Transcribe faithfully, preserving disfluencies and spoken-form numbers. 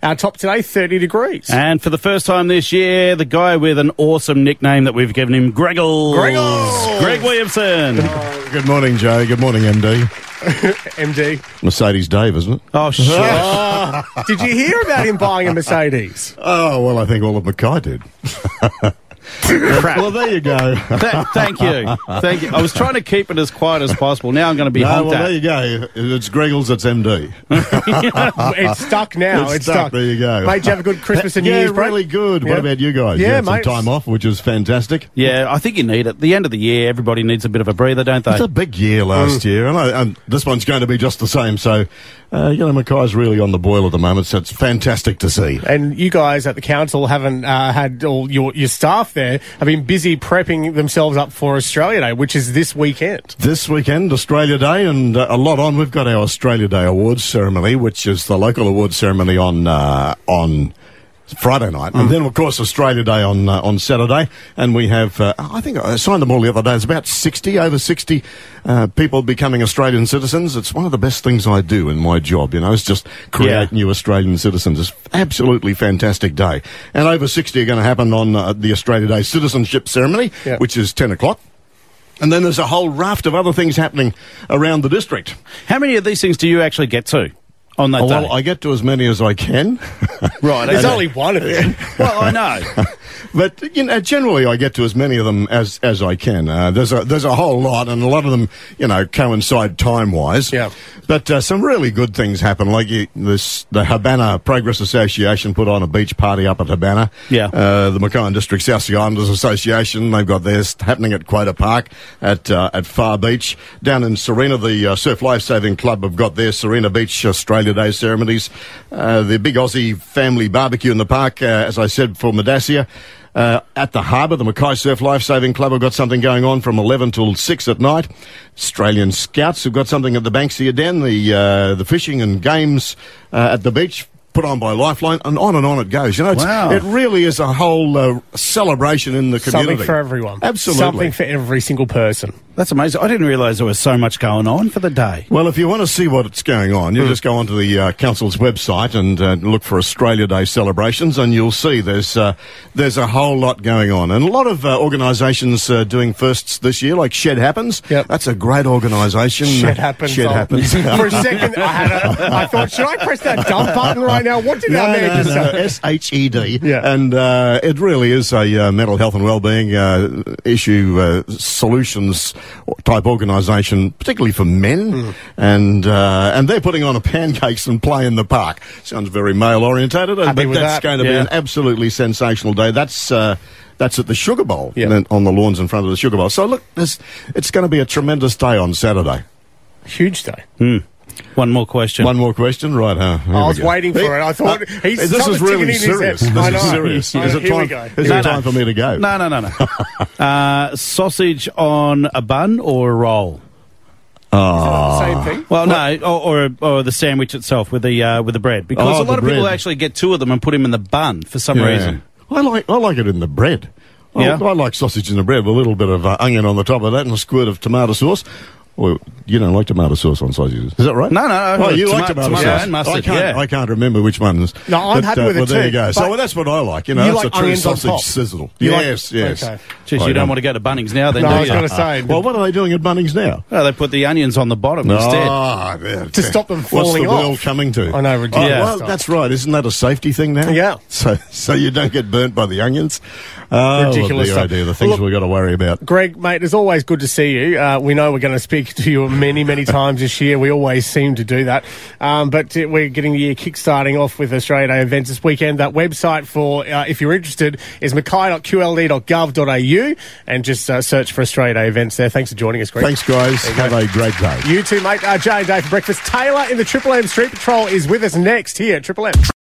Our top today, thirty degrees. And for the first time this year, the guy with an awesome nickname that we've given him, Greggles. Greggles! Greg Williamson. Good morning, Joe. Good morning, M D. M D. Mercedes Dave, isn't it? Oh, shit. Oh, did you hear about him buying a Mercedes? Oh, well, I think all of Mackay did. Crap. Well, there you go. Th- thank you. Thank you. I was trying to keep it as quiet as possible. Now I'm going to be No, honked well, at. there you go. It's Greggles, it's M D. It's stuck now. It's It's, stuck. stuck. There you go. Mate, did you have a good Christmas and New yeah, Year's break? really good. Yeah. What about you guys? Yeah, you had mate. some time off, which was fantastic. Yeah, I think you need it. The end of the year, everybody needs a bit of a breather, don't they? It's a big year last year, and, I, and this one's going to be just the same. So, uh, you know, Mackay's really on the boil at the moment, so it's fantastic to see. And you guys at the council haven't uh, had all your, your staff there have been busy prepping themselves up for Australia Day, which is this weekend. This weekend, Australia Day, and uh, a lot on. We've got our Australia Day awards ceremony, which is the local awards ceremony on uh, on Friday night, and then of course Australia Day on uh, on Saturday. And we have, uh, I think I signed them all the other day. It's about sixty, over sixty uh, people becoming Australian citizens. It's one of the best things I do in my job. You know, it's just create Yeah. new Australian citizens. It's absolutely fantastic day. And over sixty are going to happen on uh, the Australia Day citizenship ceremony, Yeah. which is ten o'clock. And then there's a whole raft of other things happening around the district. How many of these things do you actually get to on that Oh, day? well, I get to as many as I can. right. There's okay. only one of them. Well, I know. But you know, generally, I get to as many of them as as I can. Uh, there's a there's a whole lot, and a lot of them, you know, coincide time wise. Yeah. But uh, some really good things happen, like you, this the Habana Progress Association put on a beach party up at Habana. Yeah. Uh, the Mackay District South Sea Islanders Association, they've got theirs happening at Quota Park at uh, at Far Beach. Down in Serena, the uh, Surf Lifesaving Club have got their Serena Beach Australia Day ceremonies. Uh, the big Aussie family barbecue in the park, uh, as I said, for Madassia. Uh, at the harbour, the Mackay Surf Lifesaving Club have got something going on from eleven till six at night. Australian Scouts have got something at the Banksia Den, the uh, the fishing and games uh, at the beach, put on by Lifeline, and on and on it goes. You know, it's, Wow. it really is a whole uh, celebration in the community. Something for everyone. Absolutely. Something for every single person. That's amazing. I didn't realise there was so much going on for the day. Well, if you want to see what's going on, you just go onto the uh, council's website and uh, look for Australia Day celebrations, and you'll see there's uh, there's a whole lot going on, and a lot of uh, organisations uh, doing firsts this year, like Shed Happens. Yep. That's a great organisation. Shit happens. Shed Oh. Happens. For a second, I had a, I thought, should I press that dump button right now? What did that No, man no, just no, say? S H E D. Yeah. And uh, it really is a uh, mental health and wellbeing uh, issue uh, solutions type organisation, particularly for men. Mm. And uh, and they're putting on a pancakes and play in the park. Sounds very male orientated, Happy but with that's that. going to Yeah. be an absolutely sensational day. That's uh, that's at the Sugar Bowl, Yeah. and on the lawns in front of the Sugar Bowl. So look, this, it's going to be a tremendous day on Saturday. Huge day. Hmm. One more question. One more question, right? Huh? Here I we was go. waiting for it. I thought Uh, he's this something's is really ticking in his serious. head. This I is know. serious. I know. Is it Here we time? go. Is No, it no. time for me to go? No, no, no, no. uh, sausage on a bun or a roll? Oh. Same thing. Well, no, or, or or the sandwich itself with the uh, with the bread, because Oh, a lot the of people bread. actually get two of them and put them in the bun for some Yeah. reason. I like I like it in the bread. I, Yeah? I like sausage in the bread with a little bit of uh, onion on the top of that and a squirt of tomato sauce. Well, you don't like tomato sauce on sausages, is that right? No, no, no. Oh, you Toma- like tomato, tomato sauce? and mustard, I can't. yeah. I can't remember which ones. No, I'm But, happy uh, with it well, there too, you go. So but well, that's what I like. You know, you that's like a true onions on sausage top? sizzle. You like- Yes, yes. Okay. Jeez, I you don't am. want to go to Bunnings now, then, No, do I was you? going to say. Well, what are they doing at Bunnings now? Oh, they put the onions on the bottom instead. Ah, there- To stop them falling What's the world off. coming to? I know, Oh, ridiculous well, stuff. that's right. Isn't that a safety thing now? Yeah. So, so you don't get burnt by the onions. Oh, Ridiculous the stuff. idea, the things Look- we've got to worry about. Greg, mate, it's always good to see you. Uh, we know we're going to speak to you many, many times this year. We always seem to do that. Um, but uh, we're getting the year kick-starting off with Australia Day events this weekend. That website for, uh, if you're interested, is mackay dot q l d dot gov dot a u, and just uh, search for Australia Day events there. Thanks for joining us, Greg. Thanks, guys. There you Have go. a great day. You too, mate. Uh, Jay and Dave for breakfast. Taylor in the Triple M Street Patrol is with us next here at Triple M.